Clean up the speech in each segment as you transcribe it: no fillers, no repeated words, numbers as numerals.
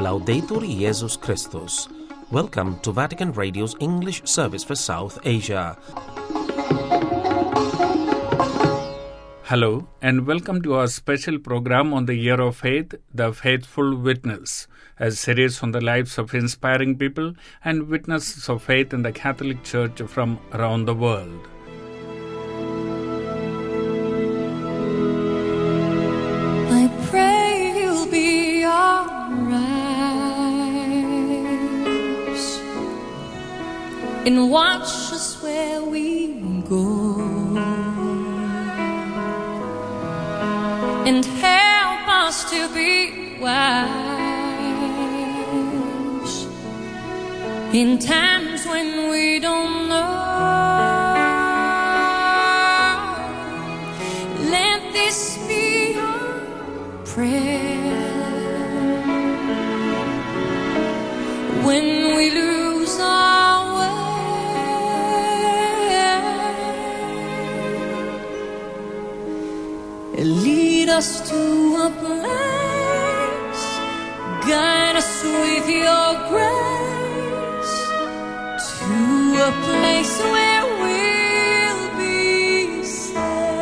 Laudetur Jesus Christus. Welcome to Vatican Radio's English service for South Asia. Hello and welcome to our special program on the Year of Faith, The Faithful Witness, a series on the lives of inspiring people and witnesses of faith in the Catholic Church from around the world. I pray you'll be alright and watch us where we go and help us to be wise in times when we don't know. Let this be our prayer when we lose our way. Lead us to a place, guide us with your grace, to a place where we'll be safe.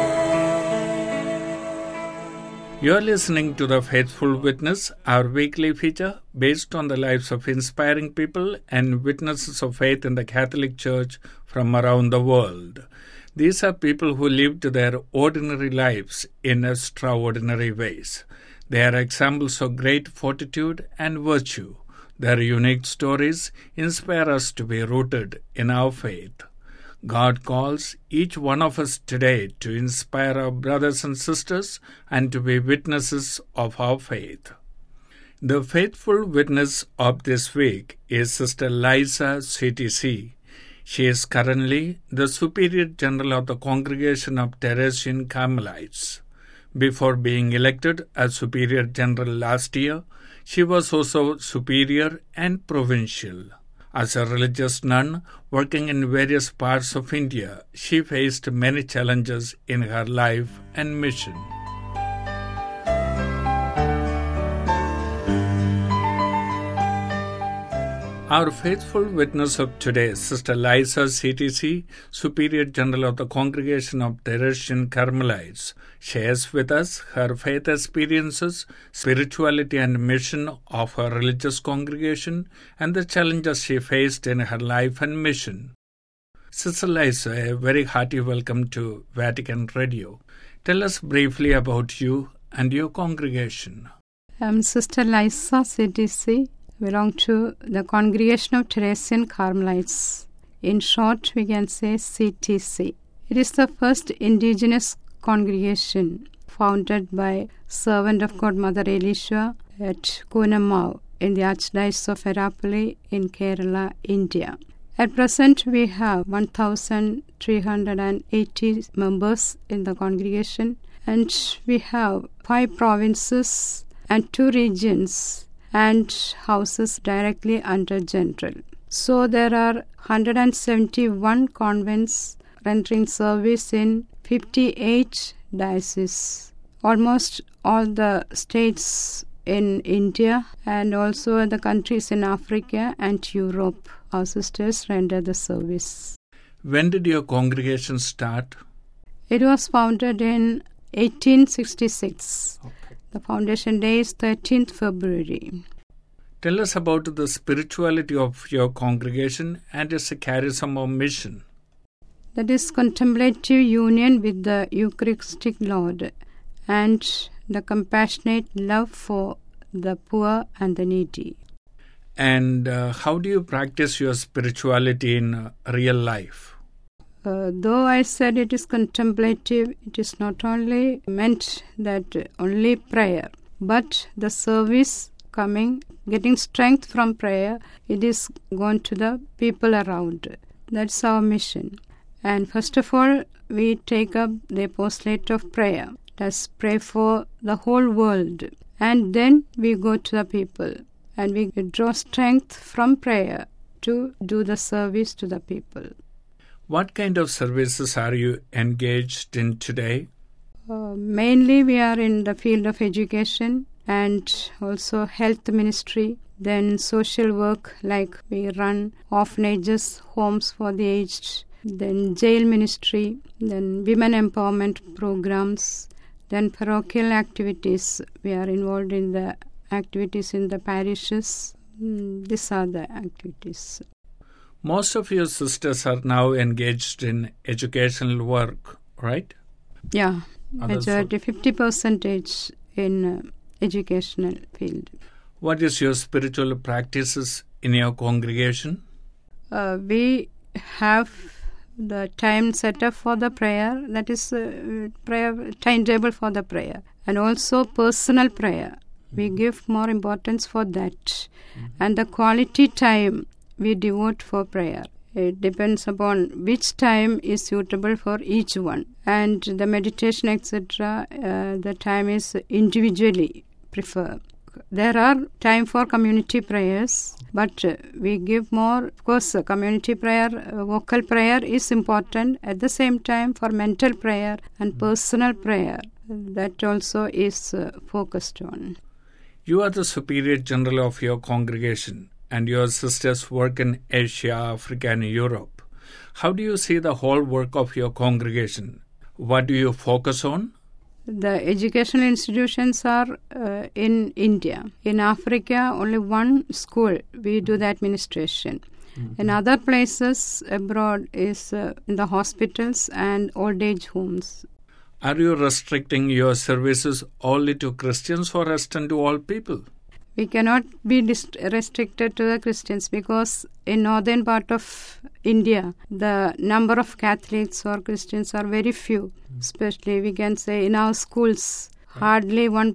You're listening to The Faithful Witness, our weekly feature based on the lives of inspiring people and witnesses of faith in the Catholic Church from around the world. These are people who lived their ordinary lives in extraordinary ways. They are examples of great fortitude and virtue. Their unique stories inspire us to be rooted in our faith. God calls each one of us today to inspire our brothers and sisters and to be witnesses of our faith. The faithful witness of this week is Sister Liza CTC. She is currently the Superior General of the Congregation of Teresian Carmelites. Before being elected as Superior General last year, she was also Superior and Provincial. As a religious nun working in various parts of India, she faced many challenges in her life and mission. Our faithful witness of today, Sister Liza CTC, Superior General of the Congregation of Teresian Carmelites, shares with us her faith experiences, spirituality and mission of her religious congregation, and the challenges she faced in her life and mission. Sister Liza, a very hearty welcome to Vatican Radio. Tell us briefly about you and your congregation. I'm Sister Liza CTC. Belong to the Congregation of Teresian Carmelites. In short, we can say CTC. It is the first indigenous congregation founded by servant of God Mother Elisha at Kunamau in the Archdiocese of Erapuli in Kerala, India. At present, we have 1,380 members in the congregation, and we have 5 provinces and 2 regions and houses directly under General. So there are 171 convents rendering service in 58 dioceses. Almost all the states in India and also the countries in Africa and Europe, our sisters render the service. When did your congregation start? It was founded in 1866. Okay. The foundation day is 13th February. Tell us about the spirituality of your congregation and its charism or mission. That is contemplative union with the Eucharistic Lord and the compassionate love for the poor and the needy. And how do you practice your spirituality in real life? Though I said it is contemplative, it is not only meant that only prayer, but the service coming, getting strength from prayer, it is gone to the people around. That's our mission. And first of all, we take up the apostolate of prayer. Let's pray for the whole world. And then we go to the people and we draw strength from prayer to do the service to the people. What kind of services are you engaged in today? Mainly we are in the field of education and also health ministry, Then social work, like we run orphanages, homes for the aged, then jail ministry, then women empowerment programs, then parochial activities. We are involved in the activities in the parishes. These are the activities. Most of your sisters are now engaged in educational work, right? Yeah, majority 50% in educational field. What is your spiritual practices in your congregation? We have the time set up for the prayer, that is prayer timetable for the prayer, and also personal prayer. We give more importance for that. And the quality time we devote for prayer. It depends upon which time is suitable for each one. And the meditation, etc., the time is individually preferred. There are time for community prayers, but we give more. Of course, community prayer, vocal prayer is important. At the same time, for mental prayer and personal prayer, that also is focused on. You are the superior general of your congregation, and your sisters work in Asia, Africa, and Europe. How do you see the whole work of your congregation? What do you focus on? The educational institutions are in India. In Africa, only one school we do the administration. In other places abroad is in the hospitals and old age homes. Are you restricting your services only to Christians or extend to all people? We cannot be restricted to the Christians because in northern part of India, the number of Catholics or Christians are very few. Especially we can say in our schools, hardly 1%,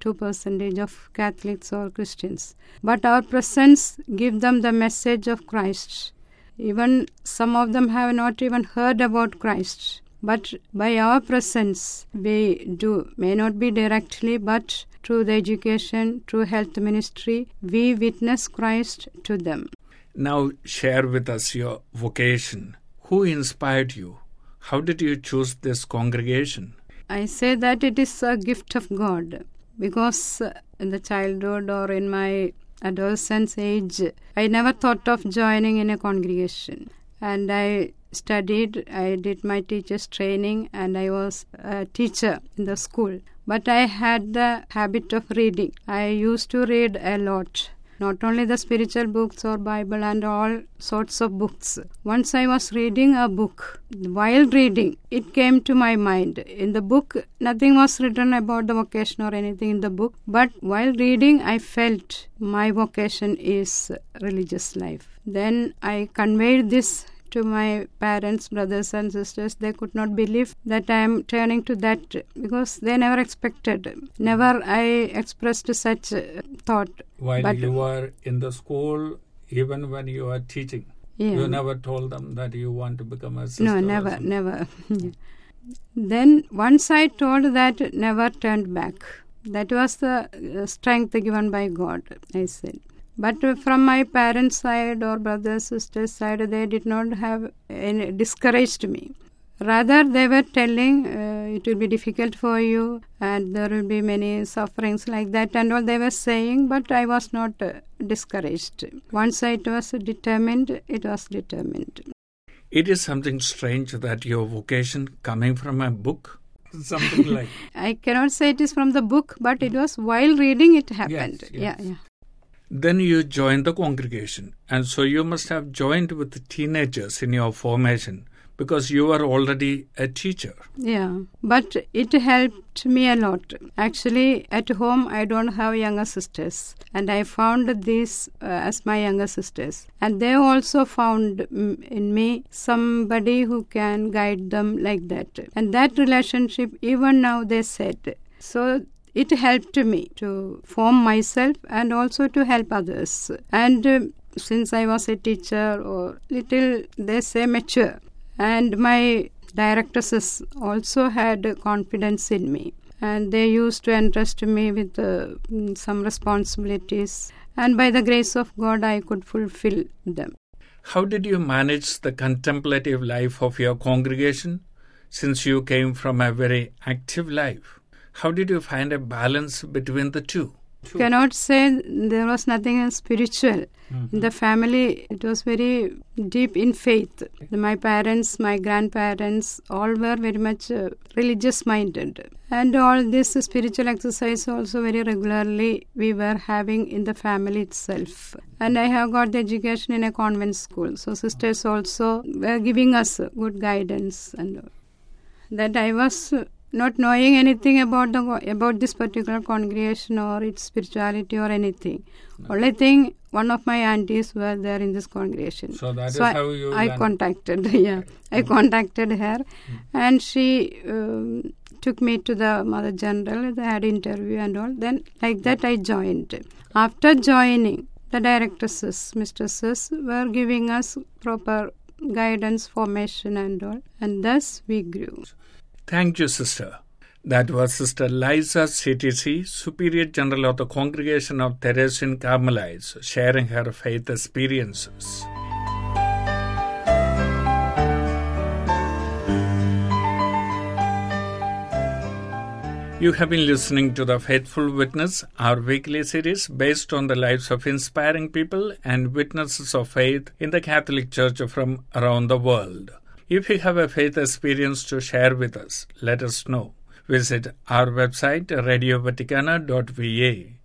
2% of Catholics or Christians. But our presence gives them the message of Christ. Even some of them have not even heard about Christ. But by our presence, we do, may not be directly, but through the education, through health ministry, we witness Christ to them. Now share with us your vocation. Who inspired you? How did you choose this congregation? I say that it is a gift of God because in the childhood or in my adolescence age, I never thought of joining in a congregation. And I studied, I did my teacher's training, and I was a teacher in the school. But I had the habit of reading. I used to read a lot, not only the spiritual books or Bible and all sorts of books. Once I was reading a book. While reading, it came to my mind. In the book, nothing was written about the vocation or anything in the book. But while reading, I felt my vocation is religious life. Then I conveyed this to my parents, brothers and sisters. They could not believe that I am turning to that because they never expected. Never I expressed such thought. While you were in the school, even when you were teaching, you never told them that you want to become a sister? No, never. Then once I told that, never turned back. That was the strength given by God, I said. But from my parents' side or brothers, sisters' side, they did not have any discouraged me. Rather, they were telling it will be difficult for you and there will be many sufferings like that and all they were saying, but I was not discouraged. Once it was determined, it was determined. It is something strange that your vocation coming from a book, something like... I cannot say it is from the book, but it was while reading it happened. Yes. Yeah. Then you joined the congregation, and so you must have joined with the teenagers in your formation because you were already a teacher. Yeah, but it helped me a lot. Actually, at home, I don't have younger sisters, and I found these as my younger sisters. And they also found in me somebody who can guide them like that. And that relationship, even now they said. So it helped me to form myself and also to help others. And since I was a teacher or little, they say, mature. And my directresses also had confidence in me. And they used to entrust me with some responsibilities. And by the grace of God, I could fulfill them. How did you manage the contemplative life of your congregation since you came from a very active life? How did you find a balance between the two? True. Cannot say there was nothing spiritual. In the family, it was very deep in faith. My parents, my grandparents, all were very much religious minded. And all this spiritual exercise also very regularly we were having in the family itself. And I have got the education in a convent school. So sisters also were giving us good guidance. And that I was not knowing anything about this particular congregation or its spirituality or anything. Only thing, one of my aunties were there in this congregation. So that is how you I contacted her, and she took me to the Mother General. They had interview and all. Then like that I joined. After joining, the directresses, mistresses were giving us proper guidance, formation and all. And thus we grew. Thank you, Sister. That was Sister Liza CTC, Superior General of the Congregation of Theresian Carmelites, sharing her faith experiences. You have been listening to The Faithful Witness, our weekly series based on the lives of inspiring people and witnesses of faith in the Catholic Church from around the world. If you have a faith experience to share with us, let us know. Visit our website radiovaticana.va.